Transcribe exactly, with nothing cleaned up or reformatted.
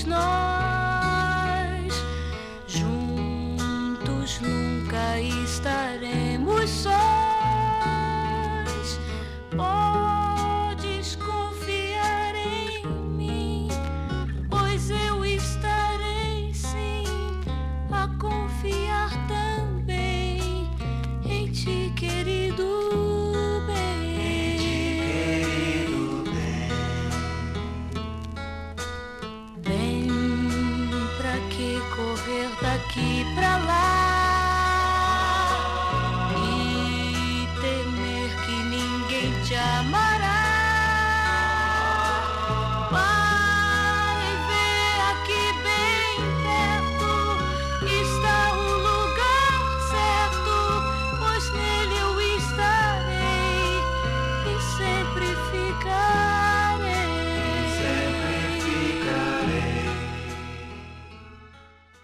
somos nós. Juntos nunca estaremos sós. Podes confiar em mim, pois eu estarei sim a confiar também em ti, querido bem. Querido bem. Bem, pra que correr daqui pra lá?